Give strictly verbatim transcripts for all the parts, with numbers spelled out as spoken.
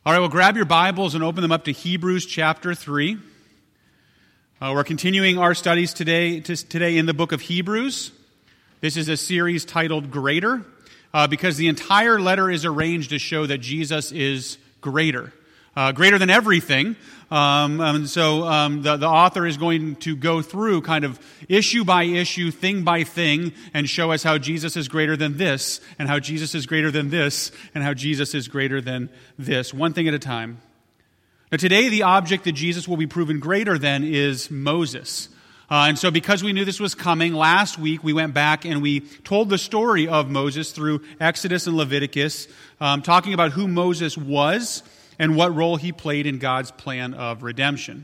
All right, well, grab your Bibles and open them up to Hebrews chapter three. Uh, we're continuing our studies today to, today in the book of Hebrews. This is a series titled Greater, uh, because the entire letter is arranged to show that Jesus is greater. Uh, greater than everything. Um, and so um, the, the author is going to go through kind of issue by issue, thing by thing, and show us how Jesus is greater than this, and how Jesus is greater than this, and how Jesus is greater than this, one thing at a time. Now today the object that Jesus will be proven greater than is Moses. Uh, and so because we knew this was coming, last week we went back and we told the story of Moses through Exodus and Leviticus, um, talking about who Moses was and what role he played in God's plan of redemption.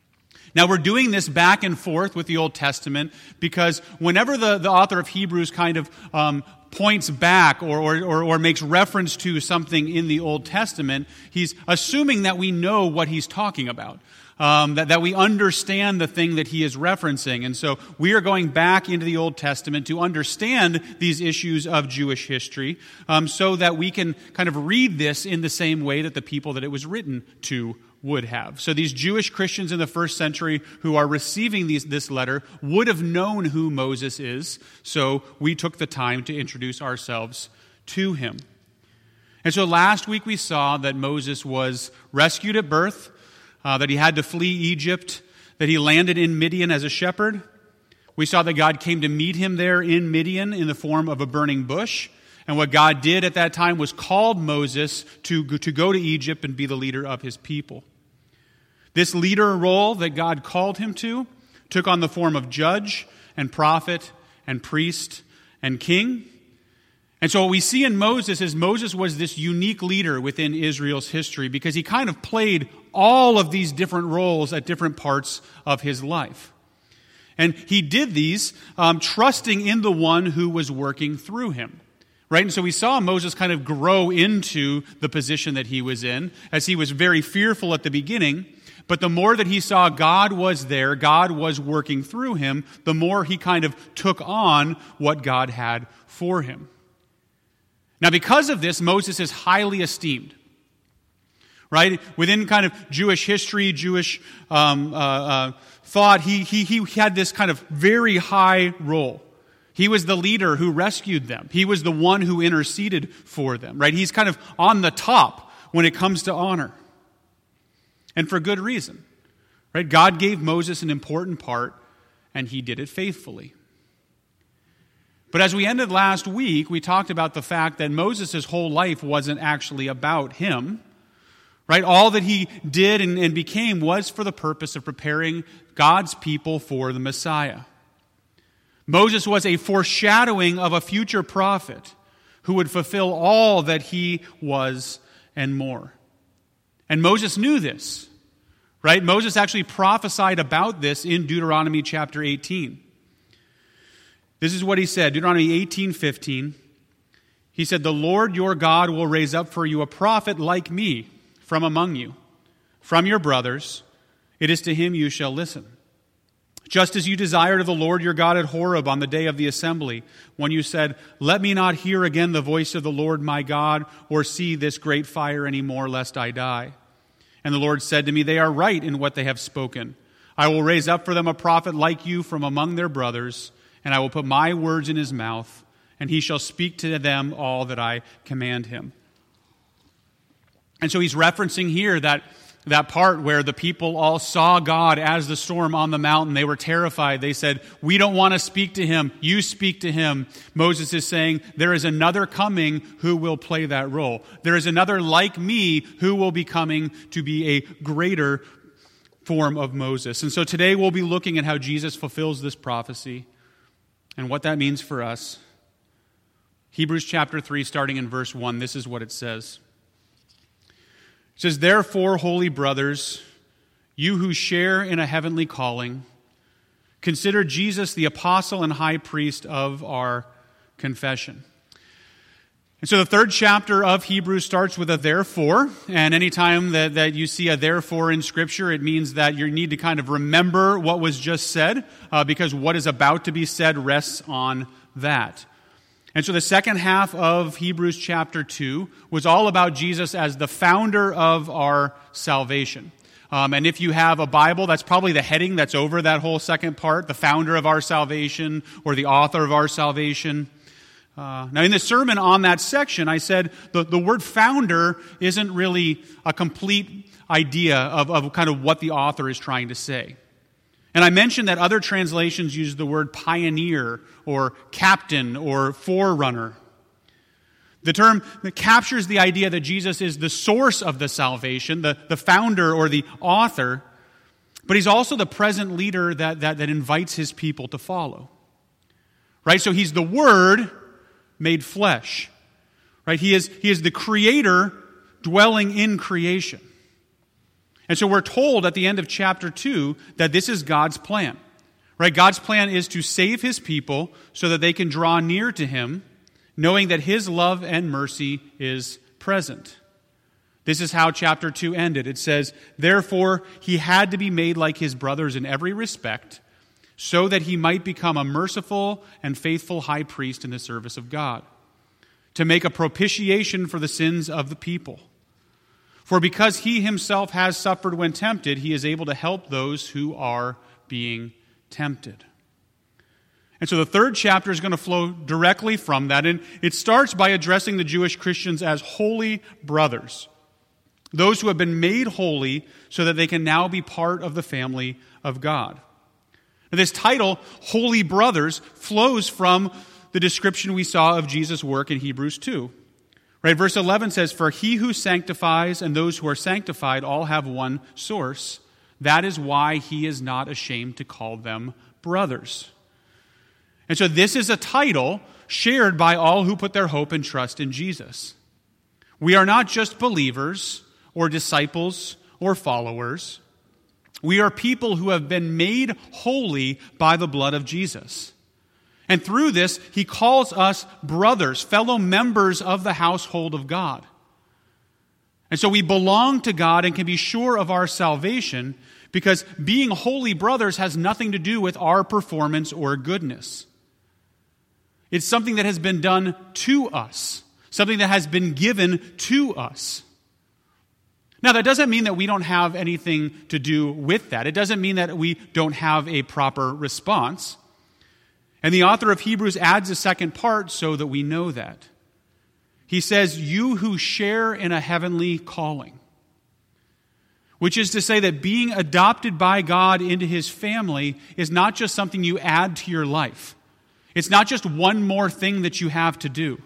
Now we're doing this back and forth with the Old Testament because whenever the, the author of Hebrews kind of um, points back or, or, or, or makes reference to something in the Old Testament, he's assuming that we know what he's talking about. Um, that, that we understand the thing that he is referencing. And so we are going back into the Old Testament to understand these issues of Jewish history um, so that we can kind of read this in the same way that the people that it was written to would have. So these Jewish Christians in the first century who are receiving these, this letter would have known who Moses is, so we took the time to introduce ourselves to him. And so last week we saw that Moses was rescued at birth, Uh, that he had to flee Egypt, that he landed in Midian as a shepherd. We saw that God came to meet him there in Midian in the form of a burning bush. And what God did at that time was called Moses to, to go to Egypt and be the leader of his people. This leader role that God called him to took on the form of judge and prophet and priest and king. And so what we see in Moses is Moses was this unique leader within Israel's history because he kind of played all of these different roles at different parts of his life. And he did these um, trusting in the one who was working through him. Right? And so we saw Moses kind of grow into the position that he was in as he was very fearful at the beginning. But the more that he saw God was there, God was working through him, the more he kind of took on what God had for him. Now, because of this, Moses is highly esteemed, right? Within kind of Jewish history, Jewish um, uh, uh, thought, he, he, he had this kind of very high role. He was the leader who rescued them. He was the one who interceded for them, right? He's kind of on the top when it comes to honor. And for good reason, right? God gave Moses an important part, and he did it faithfully. But as we ended last week, we talked about the fact that Moses' whole life wasn't actually about him, right? All that he did and, and became was for the purpose of preparing God's people for the Messiah. Moses was a foreshadowing of a future prophet who would fulfill all that he was and more. And Moses knew this, right? Moses actually prophesied about this in Deuteronomy chapter eighteen. This is what he said, Deuteronomy eighteen fifteen. He said, "The Lord your God will raise up for you a prophet like me from among you, from your brothers. It is to him you shall listen. Just as you desired of the Lord your God at Horeb on the day of the assembly, when you said, 'Let me not hear again the voice of the Lord my God, or see this great fire any more, lest I die.' And the Lord said to me, 'They are right in what they have spoken. I will raise up for them a prophet like you from among their brothers, and I will put my words in his mouth, and he shall speak to them all that I command him.'" And so he's referencing here that, that part where the people all saw God as the storm on the mountain. They were terrified. They said, "We don't want to speak to him. You speak to him." Moses is saying, there is another coming who will play that role. There is another like me who will be coming to be a greater form of Moses. And so today we'll be looking at how Jesus fulfills this prophecy and what that means for us. Hebrews chapter three, starting in verse one, this is what it says. It says, "Therefore, holy brothers, you who share in a heavenly calling, consider Jesus the apostle and high priest of our confession." And so the third chapter of Hebrews starts with a therefore, and anytime that, that you see a therefore in Scripture, it means that you need to kind of remember what was just said, uh, because what is about to be said rests on that. And so the second half of Hebrews chapter two was all about Jesus as the founder of our salvation. Um, and if you have a Bible, that's probably the heading that's over that whole second part, the founder of our salvation or the author of our salvation. Uh, now, in the sermon on that section, I said the, the word founder isn't really a complete idea of, of kind of what the author is trying to say. And I mentioned that other translations use the word pioneer or captain or forerunner. The term that captures the idea that Jesus is the source of the salvation, the, the founder or the author, but he's also the present leader that, that, that invites his people to follow. Right? So he's the Word made flesh. Right? He is, he is the Creator dwelling in creation. And so we're told at the end of chapter two that this is God's plan. Right? God's plan is to save his people so that they can draw near to him, knowing that his love and mercy is present. This is how chapter two ended. It says, "Therefore he had to be made like his brothers in every respect, so that he might become a merciful and faithful high priest in the service of God, to make a propitiation for the sins of the people. For because he himself has suffered when tempted, he is able to help those who are being tempted." And so the third chapter is going to flow directly from that. And it starts by addressing the Jewish Christians as holy brothers, those who have been made holy so that they can now be part of the family of God. Now, this title, Holy Brothers, flows from the description we saw of Jesus' work in Hebrews two. Right? Verse eleven says, "For he who sanctifies and those who are sanctified all have one source. That is why he is not ashamed to call them brothers." And so this is a title shared by all who put their hope and trust in Jesus. We are not just believers or disciples or followers. We are people who have been made holy by the blood of Jesus. And through this, he calls us brothers, fellow members of the household of God. And so we belong to God and can be sure of our salvation because being holy brothers has nothing to do with our performance or goodness. It's something that has been done to us, something that has been given to us. Now, that doesn't mean that we don't have anything to do with that. It doesn't mean that we don't have a proper response. And the author of Hebrews adds a second part so that we know that. He says, "You who share in a heavenly calling," which is to say that being adopted by God into his family is not just something you add to your life. It's not just one more thing that you have to do.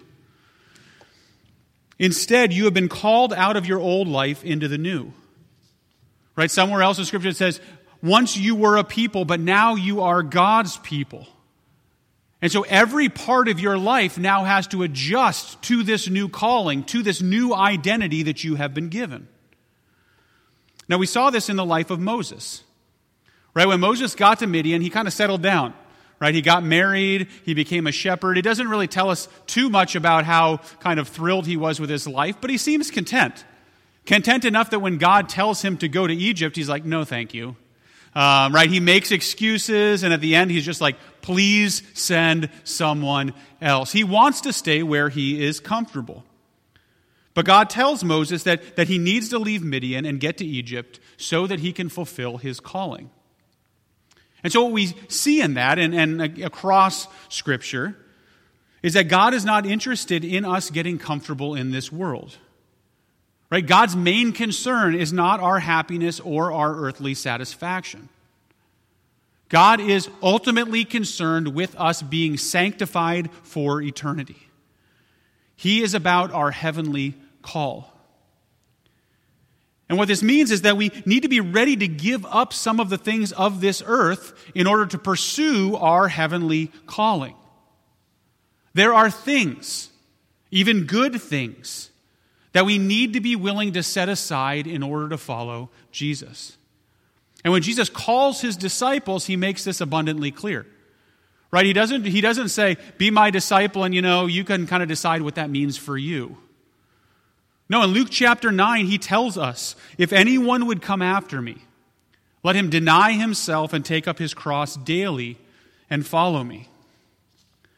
Instead, you have been called out of your old life into the new. Right? Somewhere else in Scripture it says, once you were a people, but now you are God's people. And so every part of your life now has to adjust to this new calling, to this new identity that you have been given. Now, we saw this in the life of Moses. Right? When Moses got to Midian, he kind of settled down. Right? He got married, he became a shepherd. It doesn't really tell us too much about how kind of thrilled he was with his life, but he seems content. Content enough that when God tells him to go to Egypt, he's like, no, thank you. Um, right? He makes excuses, and at the end, he's just like, please send someone else. He wants to stay where he is comfortable. But God tells Moses that, that he needs to leave Midian and get to Egypt so that he can fulfill his calling. And so what we see in that and, and across Scripture is that God is not interested in us getting comfortable in this world. Right? God's main concern is not our happiness or our earthly satisfaction. God is ultimately concerned with us being sanctified for eternity. He is about our heavenly call. And what this means is that we need to be ready to give up some of the things of this earth in order to pursue our heavenly calling. There are things, even good things, that we need to be willing to set aside in order to follow Jesus. And when Jesus calls his disciples, he makes this abundantly clear. Right? He doesn't, he doesn't say, be my disciple and, you know, you can kind of decide what that means for you. No, in Luke chapter nine, he tells us, if anyone would come after me, let him deny himself and take up his cross daily and follow me.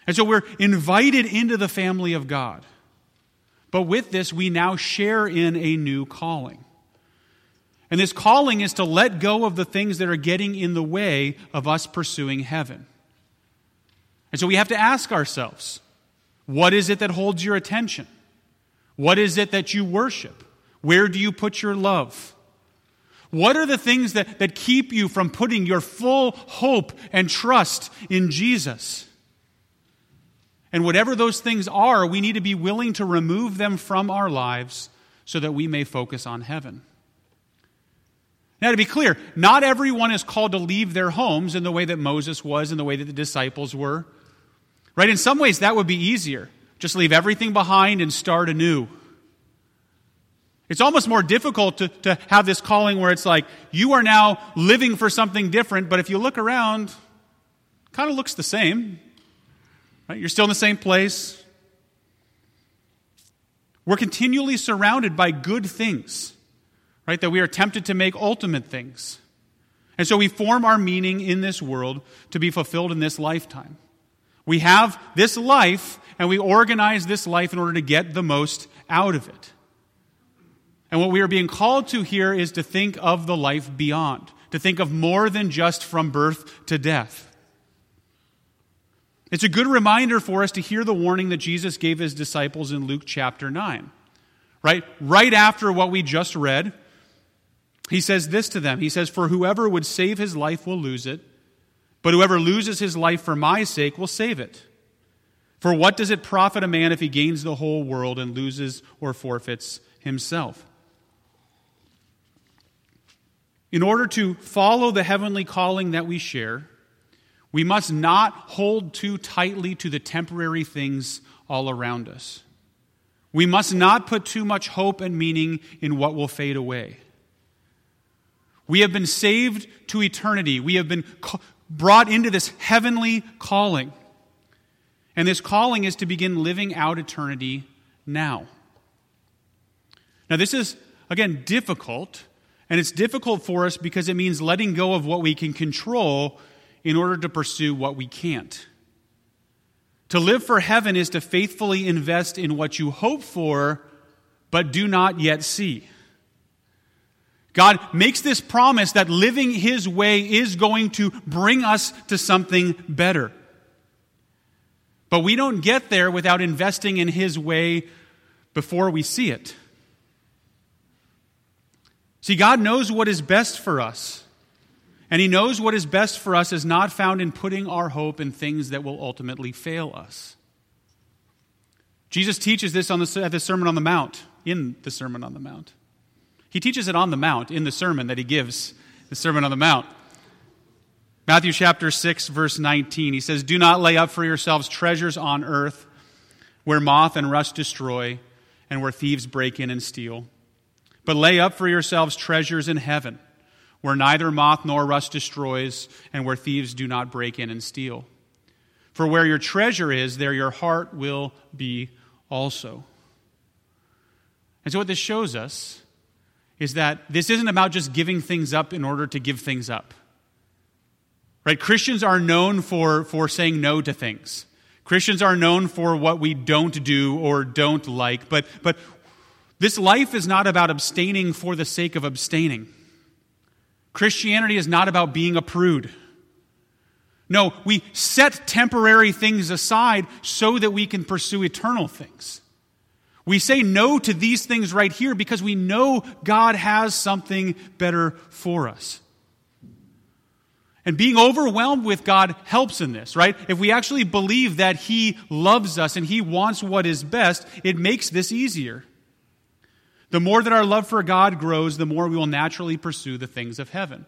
And so we're invited into the family of God. But with this, we now share in a new calling. And this calling is to let go of the things that are getting in the way of us pursuing heaven. And so we have to ask ourselves, what is it that holds your attention? What is it that you worship? Where do you put your love? What are the things that, that keep you from putting your full hope and trust in Jesus? And whatever those things are, we need to be willing to remove them from our lives so that we may focus on heaven. Now, to be clear, not everyone is called to leave their homes in the way that Moses was and the way that the disciples were. Right? In some ways, that would be easier. Just leave everything behind and start anew. It's almost more difficult to, to have this calling where it's like, you are now living for something different, but if you look around, it kind of looks the same. Right? You're still in the same place. We're continually surrounded by good things. Right, that we are tempted to make ultimate things. And so we form our meaning in this world to be fulfilled in this lifetime. We have this life, and we organize this life in order to get the most out of it. And what we are being called to here is to think of the life beyond, to think of more than just from birth to death. It's a good reminder for us to hear the warning that Jesus gave his disciples in Luke chapter nine. Right, right after what we just read, he says this to them. He says, "For whoever would save his life will lose it, but whoever loses his life for my sake will save it. For what does it profit a man if he gains the whole world and loses or forfeits himself?" In order to follow the heavenly calling that we share, we must not hold too tightly to the temporary things all around us. We must not put too much hope and meaning in what will fade away. We have been saved to eternity. We have been brought into this heavenly calling. And this calling is to begin living out eternity now. Now this is, again, difficult. And it's difficult for us because it means letting go of what we can control in order to pursue what we can't. To live for heaven is to faithfully invest in what you hope for, but do not yet see. God makes this promise that living his way is going to bring us to something better. But we don't get there without investing in his way before we see it. See, God knows what is best for us. And he knows what is best for us is not found in putting our hope in things that will ultimately fail us. Jesus teaches this on the, at the Sermon on the Mount, in the Sermon on the Mount. He teaches it on the Mount, in the sermon that he gives, the Sermon on the Mount. Matthew chapter six, verse nineteen, he says, "Do not lay up for yourselves treasures on earth, where moth and rust destroy, and where thieves break in and steal. But lay up for yourselves treasures in heaven, where neither moth nor rust destroys, and where thieves do not break in and steal. For where your treasure is, there your heart will be also." And so what this shows us is that this isn't about just giving things up in order to give things up. Right? Christians are known for, for saying no to things. Christians are known for what we don't do or don't like. But, but this life is not about abstaining for the sake of abstaining. Christianity is not about being a prude. No, we set temporary things aside so that we can pursue eternal things. We say no to these things right here because we know God has something better for us. And being overwhelmed with God helps in this, right? If we actually believe that he loves us and he wants what is best, it makes this easier. The more that our love for God grows, the more we will naturally pursue the things of heaven.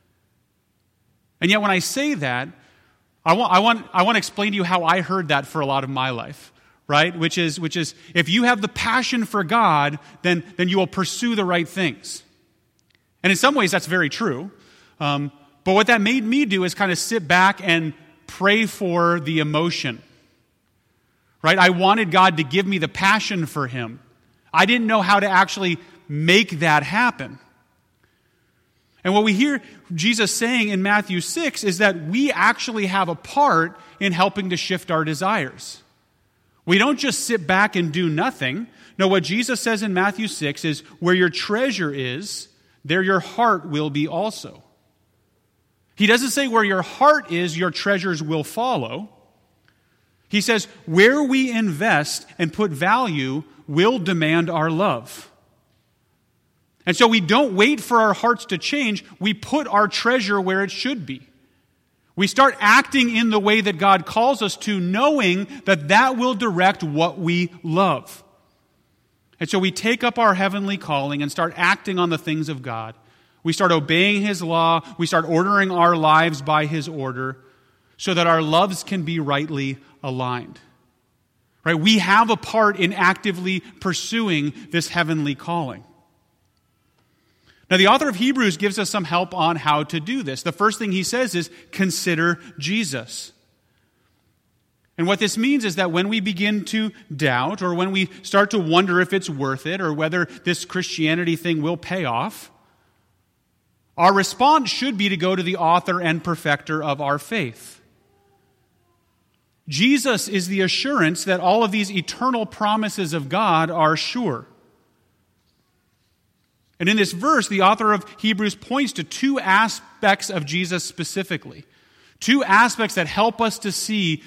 And yet when I say that, I want, I want, I want to explain to you how I heard that for a lot of my life. Right? Which is, which is, if you have the passion for God, then, then you will pursue the right things. And in some ways, that's very true. Um, but what that made me do is kind of sit back and pray for the emotion. Right? I wanted God to give me the passion for him. I didn't know how to actually make that happen. And what we hear Jesus saying in Matthew six is that we actually have a part in helping to shift our desires. We don't just sit back and do nothing. No, what Jesus says in Matthew six is, where your treasure is, there your heart will be also. He doesn't say where your heart is, your treasures will follow. He says, where we invest and put value will demand our love. And so we don't wait for our hearts to change. We put our treasure where it should be. We start acting in the way that God calls us to, knowing that that will direct what we love. And so we take up our heavenly calling and start acting on the things of God. We start obeying His law. We start ordering our lives by His order so that our loves can be rightly aligned. Right? We have a part in actively pursuing this heavenly calling. Now, the author of Hebrews gives us some help on how to do this. The first thing he says is, consider Jesus. And what this means is that when we begin to doubt, or when we start to wonder if it's worth it, or whether this Christianity thing will pay off, our response should be to go to the author and perfecter of our faith. Jesus is the assurance that all of these eternal promises of God are sure. And in this verse, the author of Hebrews points to two aspects of Jesus specifically. Two aspects that help us to see,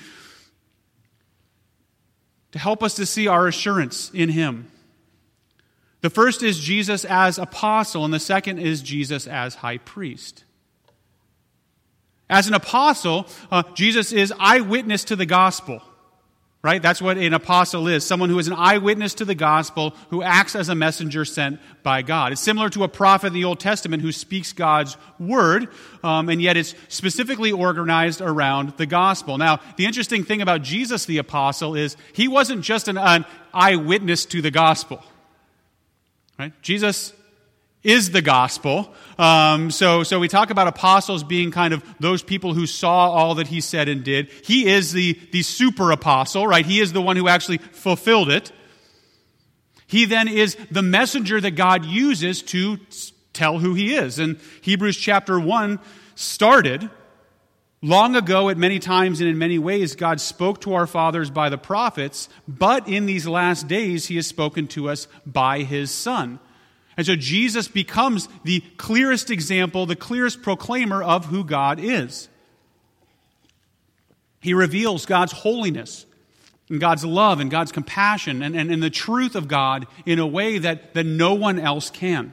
to help us to see our assurance in Him. The first is Jesus as apostle, and the second is Jesus as high priest. As an apostle, uh, Jesus is eyewitness to the gospel. Right? That's what an apostle is. Someone who is an eyewitness to the gospel, who acts as a messenger sent by God. It's similar to a prophet in the Old Testament who speaks God's word, um, and yet it's specifically organized around the gospel. Now, the interesting thing about Jesus the apostle is he wasn't just an, an eyewitness to the gospel. Right? Jesus is the gospel. Um, so, so we talk about apostles being kind of those people who saw all that he said and did. He is the, the super apostle, right? He is the one who actually fulfilled it. He then is the messenger that God uses to tell who he is. And Hebrews chapter one started long ago at many times and in many ways. God spoke to our fathers by the prophets, but in these last days he has spoken to us by his Son. And so Jesus becomes the clearest example, the clearest proclaimer of who God is. He reveals God's holiness and God's love and God's compassion and, and, and the truth of God in a way that, that no one else can.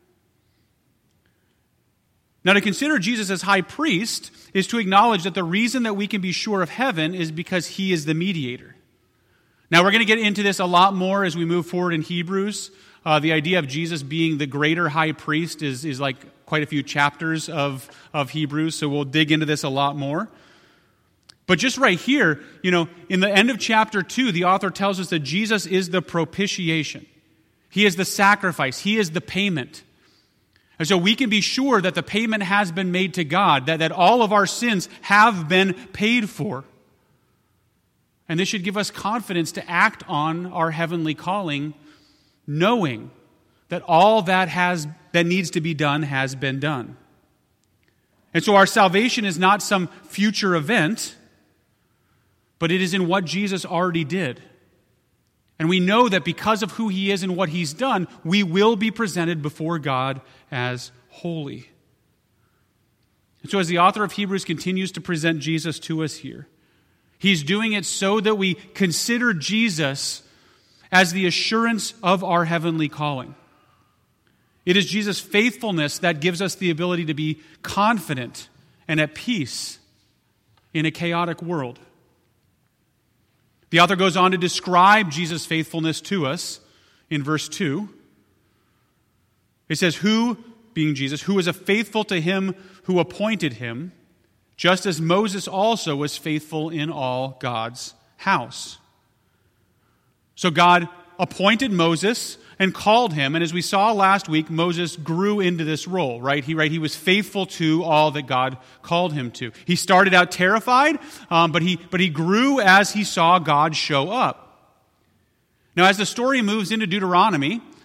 Now, to consider Jesus as high priest is to acknowledge that the reason that we can be sure of heaven is because he is the mediator. Now, we're going to get into this a lot more as we move forward in Hebrews. Uh, the idea of Jesus being the greater high priest is, is like quite a few chapters of, of Hebrews, so we'll dig into this a lot more. But just right here, you know, in the end of chapter two, the author tells us that Jesus is the propitiation. He is the sacrifice. He is the payment. And so we can be sure that the payment has been made to God, that, that all of our sins have been paid for. And this should give us confidence to act on our heavenly calling, knowing that all that has that needs to be done has been done. And so our salvation is not some future event, but it is in what Jesus already did. And we know that because of who he is and what he's done, we will be presented before God as holy. And so as the author of Hebrews continues to present Jesus to us here, he's doing it so that we consider Jesus as the assurance of our heavenly calling. It is Jesus' faithfulness that gives us the ability to be confident and at peace in a chaotic world. The author goes on to describe Jesus' faithfulness to us in verse two. It says, who, being Jesus, who is a faithful to him who appointed him, just as Moses also was faithful in all God's house. So God appointed Moses and called him, and as we saw last week, Moses grew into this role, right? He, right, he was faithful to all that God called him to. He started out terrified, um, but he but he grew as he saw God show up. Now, as the story moves into Deuteronomy,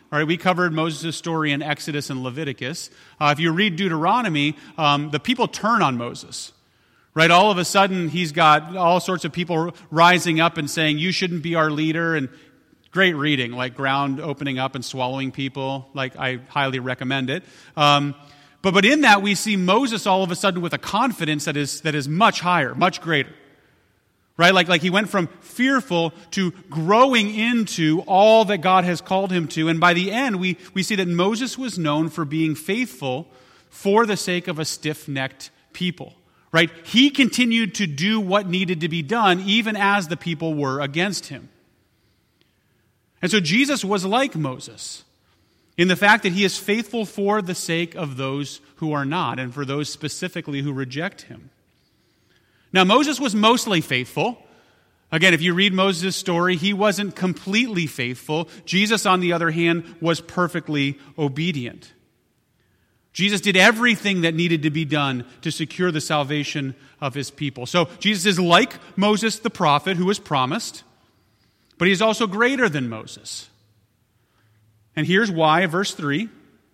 All right, we covered Moses' story in Exodus and Leviticus. Uh, if you read Deuteronomy, um, the people turn on Moses. Right, all of a sudden, he's got all sorts of people rising up and saying, you shouldn't be our leader. And great reading, like ground opening up and swallowing people. Like, I highly recommend it. Um, but, but in that, we see Moses all of a sudden with a confidence that is, that is much higher, much greater. Right, like, like he went from fearful to growing into all that God has called him to. And by the end, we, we see that Moses was known for being faithful for the sake of a stiff-necked people. Right? He continued to do what needed to be done even as the people were against him. And so Jesus was like Moses in the fact that he is faithful for the sake of those who are not and for those specifically who reject him. Now, Moses was mostly faithful. Again, if you read Moses' story, he wasn't completely faithful. Jesus, on the other hand, was perfectly obedient. Jesus did everything that needed to be done to secure the salvation of his people. So Jesus is like Moses the prophet who was promised, but he is also greater than Moses. And here's why, verse three.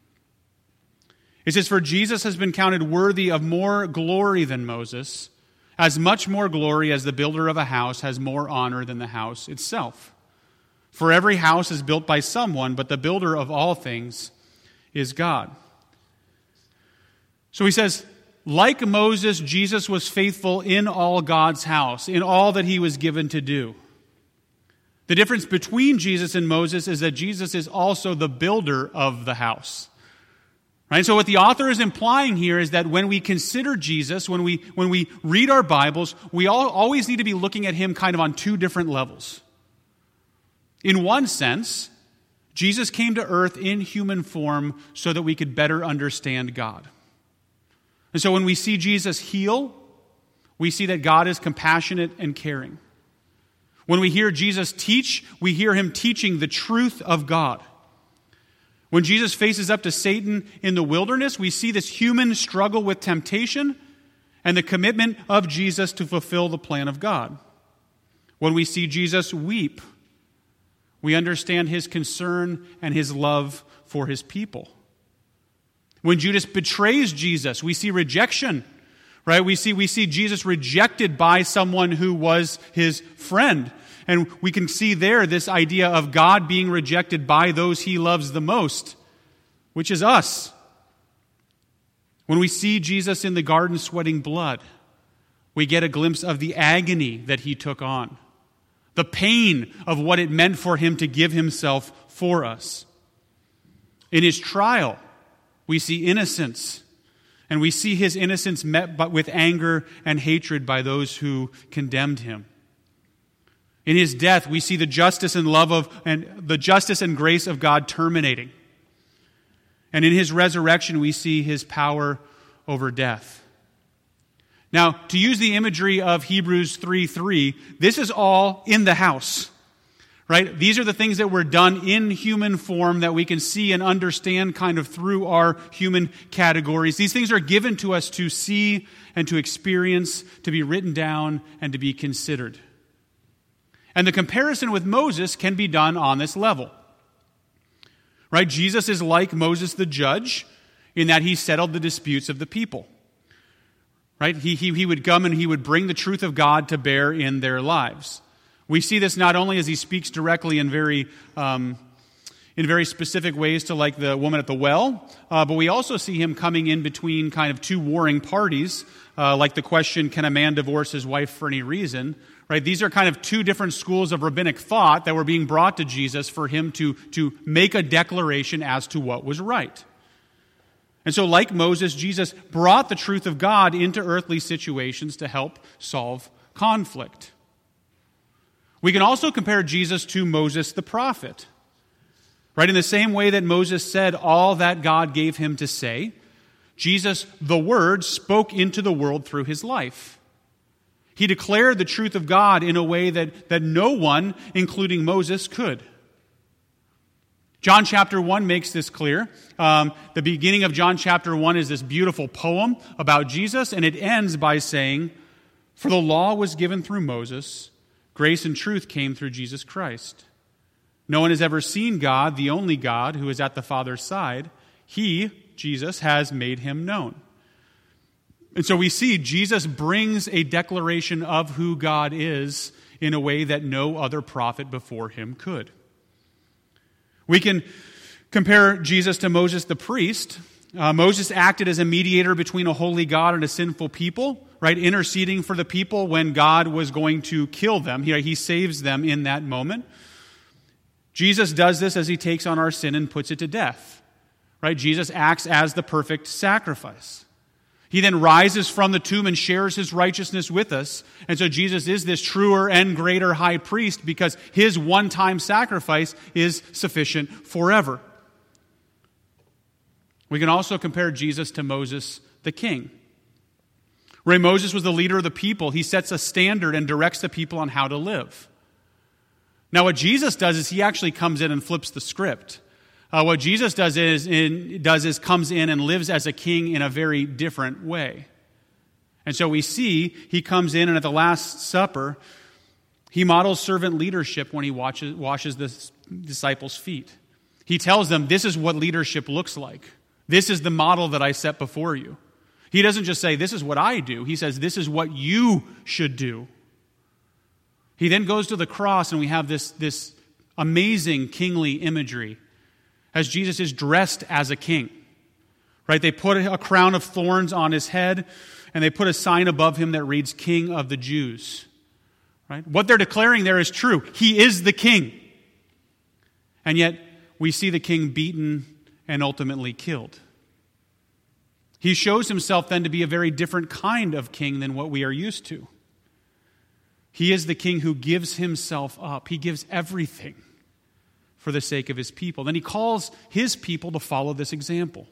It says, "For Jesus has been counted worthy of more glory than Moses, as much more glory as the builder of a house has more honor than the house itself. For every house is built by someone, but the builder of all things is God." So he says, like Moses, Jesus was faithful in all God's house, in all that he was given to do. The difference between Jesus and Moses is that Jesus is also the builder of the house. Right? So what the author is implying here is that when we consider Jesus, when we when we read our Bibles, we all, always need to be looking at him kind of on two different levels. In one sense, Jesus came to earth in human form so that we could better understand God. And so when we see Jesus heal, we see that God is compassionate and caring. When we hear Jesus teach, we hear him teaching the truth of God. When Jesus faces up to Satan in the wilderness, we see this human struggle with temptation and the commitment of Jesus to fulfill the plan of God. When we see Jesus weep, we understand his concern and his love for his people. When Judas betrays Jesus, we see rejection, right? We see, we see Jesus rejected by someone who was his friend. And we can see there this idea of God being rejected by those he loves the most, which is us. When we see Jesus in the garden sweating blood, we get a glimpse of the agony that he took on, the pain of what it meant for him to give himself for us. In his trial, we see innocence, and we see his innocence met but with anger and hatred by those who condemned him. In his death, we see the justice and love of and the justice and grace of God terminating. And in his resurrection, we see his power over death. Now, to use the imagery of Hebrews three three, this is all in the house. Right? These are the things that were done in human form that we can see and understand kind of through our human categories. These things are given to us to see and to experience, to be written down, and to be considered. And the comparison with Moses can be done on this level. Right? Jesus is like Moses the judge in that he settled the disputes of the people. Right? He, he, he would come and he would bring the truth of God to bear in their lives. We see this not only as he speaks directly in very um, in very specific ways to like the woman at the well, uh, but we also see him coming in between kind of two warring parties, uh, like the question, can a man divorce his wife for any reason? Right? These are kind of two different schools of rabbinic thought that were being brought to Jesus for him to, to make a declaration as to what was right. And so like Moses, Jesus brought the truth of God into earthly situations to help solve conflict. We can also compare Jesus to Moses the prophet. Right? In the same way that Moses said all that God gave him to say, Jesus, the Word, spoke into the world through his life. He declared the truth of God in a way that, that no one, including Moses, could. John chapter one makes this clear. Um, the beginning of John chapter one is this beautiful poem about Jesus, and it ends by saying, "For the law was given through Moses, grace and truth came through Jesus Christ. No one has ever seen God, the only God who is at the Father's side. He, Jesus, has made him known. And so we see Jesus brings a declaration of who God is in a way that no other prophet before him could. We can compare Jesus to Moses the priest. Uh, Moses acted as a mediator between a holy God and a sinful people, right? Interceding for the people when God was going to kill them. He, he saves them in that moment. Jesus does this as he takes on our sin and puts it to death, right? Jesus acts as the perfect sacrifice. He then rises from the tomb and shares his righteousness with us. And so Jesus is this truer and greater high priest because his one-time sacrifice is sufficient forever. We can also compare Jesus to Moses the king. Where Moses was the leader of the people, he sets a standard and directs the people on how to live. Now what Jesus does is he actually comes in and flips the script. Uh, what Jesus does is, in, does is comes in and lives as a king in a very different way. And so we see he comes in and at the Last Supper, he models servant leadership when he watches, washes the disciples' feet. He tells them, this is what leadership looks like. This is the model that I set before you. He doesn't just say, this is what I do. He says, this is what you should do. He then goes to the cross and we have this, this amazing kingly imagery as Jesus is dressed as a king. Right? They put a crown of thorns on his head and they put a sign above him that reads King of the Jews. Right? What they're declaring there is true. He is the king. And yet we see the king beaten and ultimately killed. He shows himself then to be a very different kind of king than what we are used to. He is the king who gives himself up. He gives everything for the sake of his people. Then he calls his people to follow this example.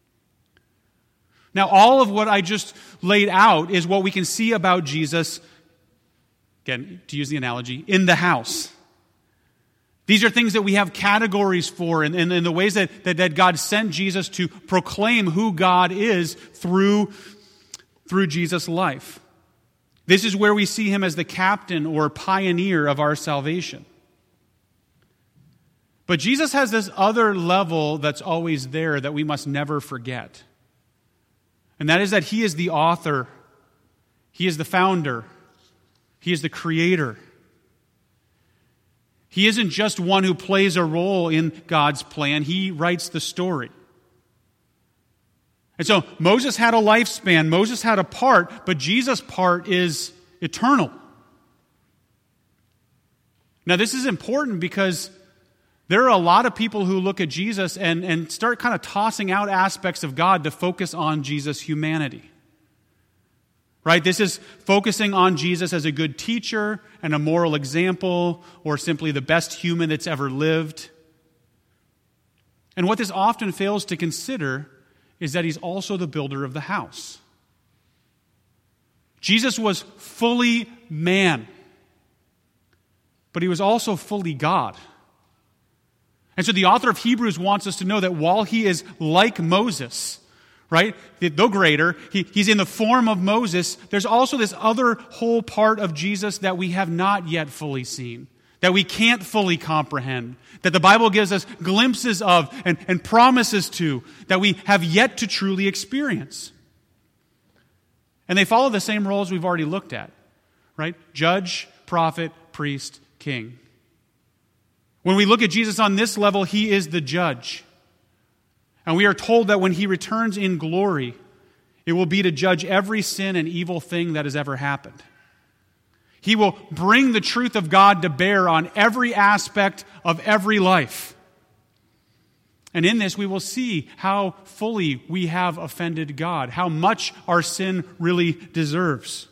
Now, all of what I just laid out is what we can see about Jesus, again, to use the analogy, in the house. These are things that we have categories for and, and, and the ways that, that, that God sent Jesus to proclaim who God is through, through Jesus' life. This is where we see him as the captain or pioneer of our salvation. But Jesus has this other level that's always there that we must never forget. And that is that he is the author. He is the founder. He is the creator. He isn't just one who plays a role in God's plan. He writes the story. And so Moses had a lifespan. Moses had a part, but Jesus' part is eternal. Now this is important because there are a lot of people who look at Jesus and, and start kind of tossing out aspects of God to focus on Jesus' humanity. Right? This is focusing on Jesus as a good teacher and a moral example or simply the best human that's ever lived. And what this often fails to consider is that he's also the builder of the house. Jesus was fully man, but he was also fully God. And so the author of Hebrews wants us to know that while he is like Moses, right, though greater, he, he's in the form of Moses, there's also this other whole part of Jesus that we have not yet fully seen, that we can't fully comprehend, that the Bible gives us glimpses of and, and promises to, that we have yet to truly experience. And they follow the same roles we've already looked at, right? Judge, prophet, priest, king. When we look at Jesus on this level, he is the judge. And we are told that when he returns in glory, it will be to judge every sin and evil thing that has ever happened. He will bring the truth of God to bear on every aspect of every life. And in this, we will see how fully we have offended God, how much our sin really deserves.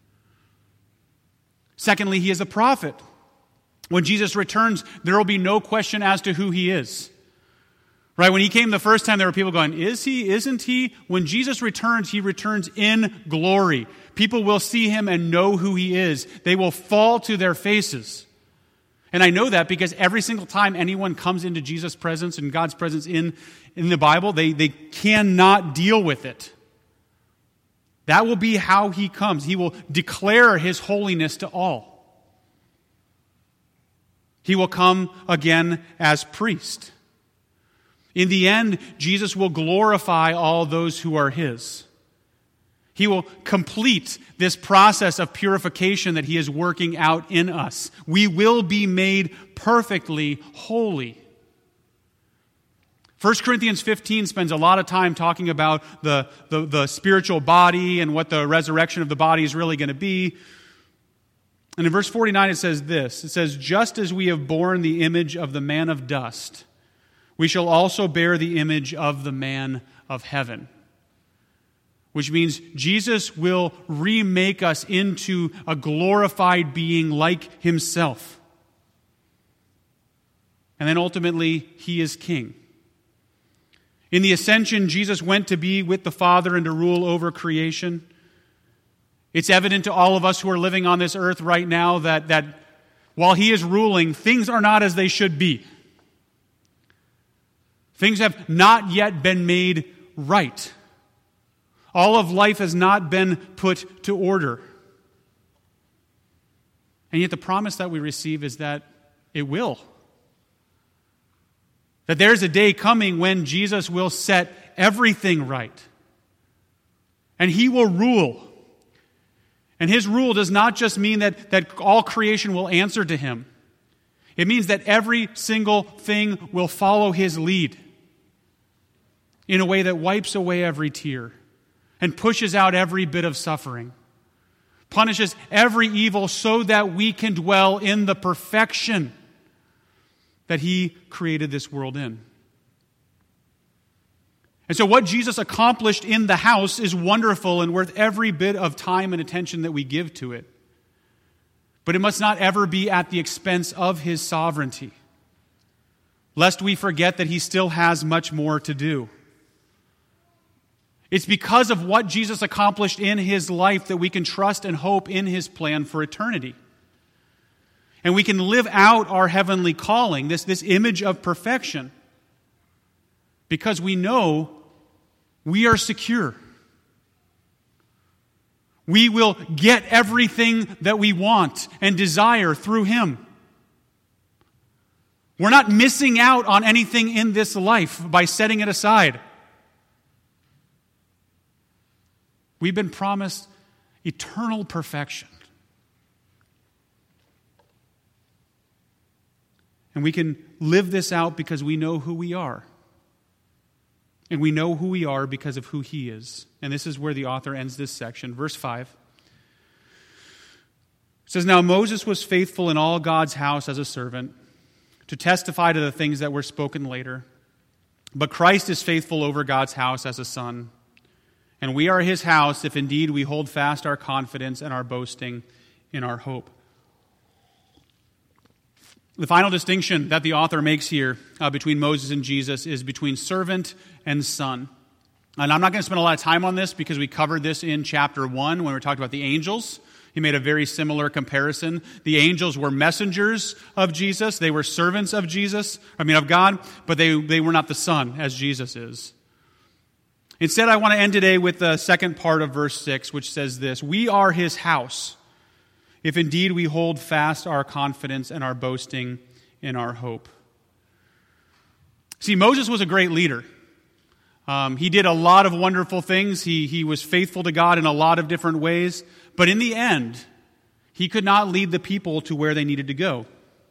Secondly, he is a prophet. When Jesus returns, there will be no question as to who he is. Right? When he came the first time, there were people going, is he? Isn't he? When Jesus returns, he returns in glory. People will see him and know who he is. They will fall to their faces. And I know that because every single time anyone comes into Jesus' presence and God's presence in, in the Bible, they, they cannot deal with it. That will be how he comes. He will declare his holiness to all. He will come again as priest. In the end, Jesus will glorify all those who are his. He will complete this process of purification that he is working out in us. We will be made perfectly holy. First Corinthians fifteen spends a lot of time talking about the, the, the spiritual body and what the resurrection of the body is really going to be. And in verse forty-nine it says this. It says, "Just as we have borne the image of the man of dust, we shall also bear the image of the man of heaven." Which means Jesus will remake us into a glorified being like himself. And then ultimately, he is king. In the ascension, Jesus went to be with the Father and to rule over creation. It's evident to all of us who are living on this earth right now that, that while he is ruling, things are not as they should be. Things have not yet been made right. All of life has not been put to order. And yet the promise that we receive is that it will. That there's a day coming when Jesus will set everything right. And he will rule. And his rule does not just mean that, that all creation will answer to him. It means that every single thing will follow his lead in a way that wipes away every tear and pushes out every bit of suffering, punishes every evil so that we can dwell in the perfection that he created this world in. And so what Jesus accomplished in the house is wonderful and worth every bit of time and attention that we give to it. But it must not ever be at the expense of his sovereignty, lest we forget that he still has much more to do. It's because of what Jesus accomplished in his life that we can trust and hope in his plan for eternity. And we can live out our heavenly calling, this, this image of perfection, because we know we are secure. We will get everything that we want and desire through him. We're not missing out on anything in this life by setting it aside. We've been promised eternal perfection. And we can live this out because we know who we are. And we know who we are because of who he is. And this is where the author ends this section. Verse five. It says, "Now Moses was faithful in all God's house as a servant, to testify to the things that were spoken later. But Christ is faithful over God's house as a son. And we are his house if indeed we hold fast our confidence and our boasting in our hope." The final distinction that the author makes here uh, between Moses and Jesus is between servant and son. And I'm not going to spend a lot of time on this because we covered this in chapter one when we talked about the angels. He made a very similar comparison. The angels were messengers of Jesus. They were servants of Jesus, I mean of God, but they, they were not the son as Jesus is. Instead, I want to end today with the second part of verse six, which says this: "We are his house, if indeed we hold fast our confidence and our boasting in our hope." See, Moses was a great leader. Um, he did a lot of wonderful things. He, he was faithful to God in a lot of different ways. But in the end, he could not lead the people to where they needed to go.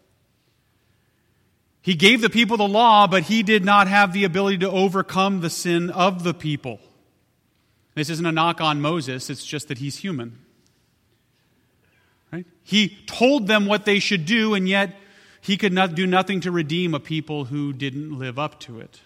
He gave the people the law, but he did not have the ability to overcome the sin of the people. This isn't a knock on Moses, it's just that he's human. Right? He told them what they should do, and yet he could not do nothing to redeem a people who didn't live up to it.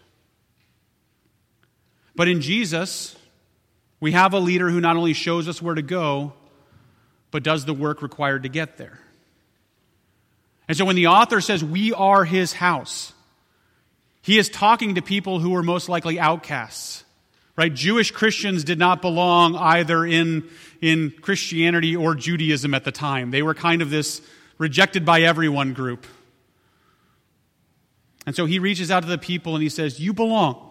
But in Jesus, we have a leader who not only shows us where to go, but does the work required to get there. And so when the author says we are his house, he is talking to people who were most likely outcasts. Right? Jewish Christians did not belong either in, in Christianity or Judaism at the time. They were kind of this rejected by everyone group. And so he reaches out to the people and he says, you belong.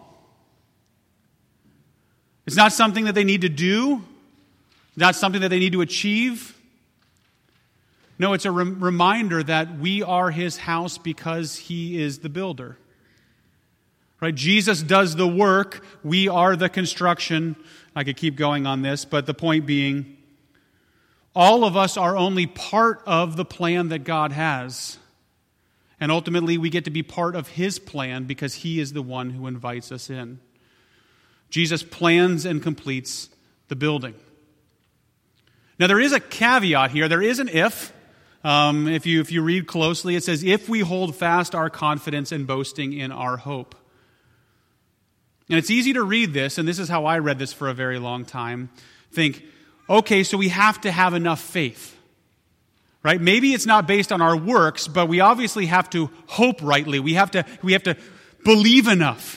It's not something that they need to do. It's not something that they need to achieve. No, it's a rem- reminder that we are his house because he is the builder. Right? Jesus does the work. We are the construction. I could keep going on this, but the point being, all of us are only part of the plan that God has. And ultimately, we get to be part of his plan because he is the one who invites us in. Jesus plans and completes the building. Now, there is a caveat here. There is an if. Um, if you if you read closely, it says, if we hold fast our confidence and boasting in our hope. And it's easy to read this, and this is how I read this for a very long time. Think, okay, so we have to have enough faith. Right? Maybe it's not based on our works, but we obviously have to hope rightly. We have to, we have to believe enough.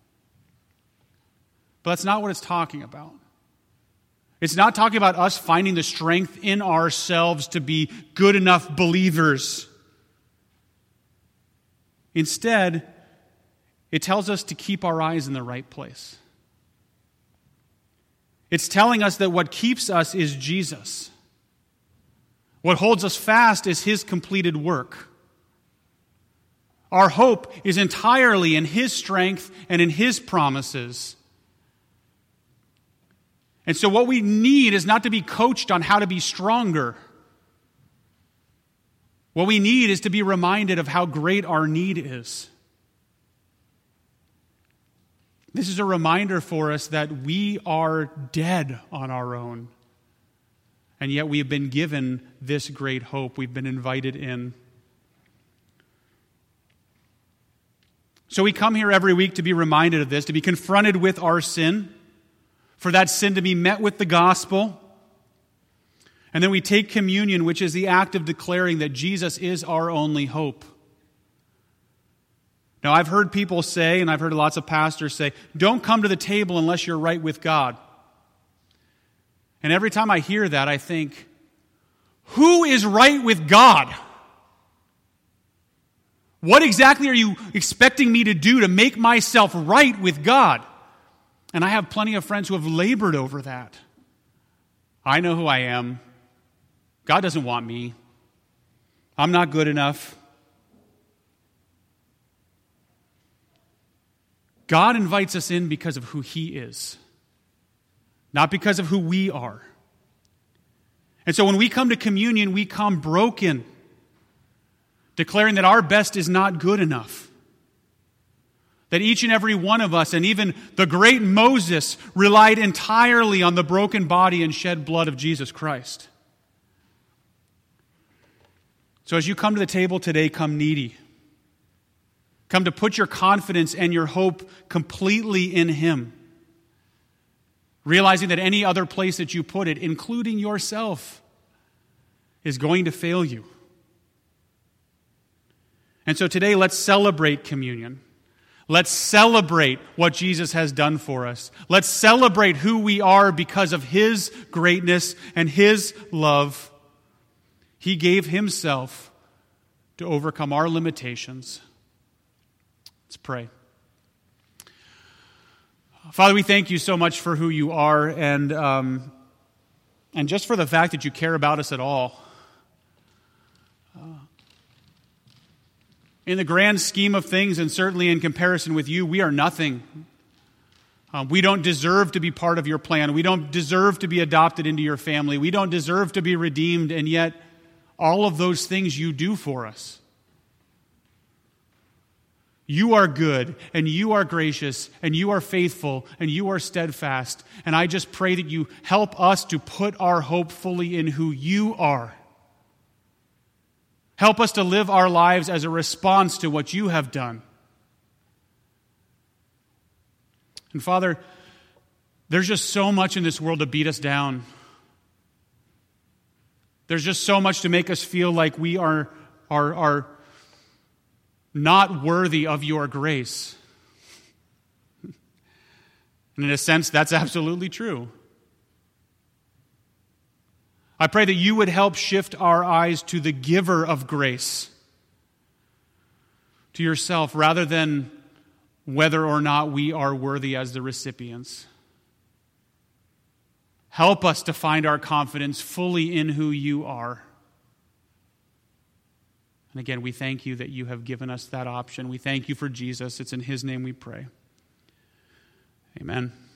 But that's not what it's talking about. It's not talking about us finding the strength in ourselves to be good enough believers. Instead, it tells us to keep our eyes in the right place. It's telling us that what keeps us is Jesus. What holds us fast is his completed work. Our hope is entirely in his strength and in his promises. And so what we need is not to be coached on how to be stronger. What we need is to be reminded of how great our need is. This is a reminder for us that we are dead on our own. And yet we have been given this great hope. We've been invited in. So we come here every week to be reminded of this, to be confronted with our sin, for that sin to be met with the gospel. And then we take communion, which is the act of declaring that Jesus is our only hope. Now, I've heard people say, and I've heard lots of pastors say, don't come to the table unless you're right with God. And every time I hear that, I think, who is right with God? What exactly are you expecting me to do to make myself right with God? And I have plenty of friends who have labored over that. I know who I am. God doesn't want me. I'm not good enough. God invites us in because of who he is, not because of who we are. And so when we come to communion, we come broken, declaring that our best is not good enough. That each and every one of us, and even the great Moses, relied entirely on the broken body and shed blood of Jesus Christ. So as you come to the table today, come needy. Come to put your confidence and your hope completely in him. Realizing that any other place that you put it, including yourself, is going to fail you. And so today, let's celebrate communion. Let's celebrate what Jesus has done for us. Let's celebrate who we are because of his greatness and his love. He gave himself to overcome our limitations. Let's pray. Father, we thank you so much for who you are and, um, and just for the fact that you care about us at all. Uh, In the grand scheme of things, and certainly in comparison with you, we are nothing. Um, we don't deserve to be part of your plan. We don't deserve to be adopted into your family. We don't deserve to be redeemed, and yet all of those things you do for us. You are good, and you are gracious, and you are faithful, and you are steadfast. And I just pray that you help us to put our hope fully in who you are. Help us to live our lives as a response to what you have done. And Father, there's just so much in this world to beat us down. There's just so much to make us feel like we are, are, are not worthy of your grace. And in a sense, that's absolutely true. I pray that you would help shift our eyes to the giver of grace, to yourself, rather than whether or not we are worthy as the recipients. Help us to find our confidence fully in who you are. And again, we thank you that you have given us that option. We thank you for Jesus. It's in his name we pray. Amen.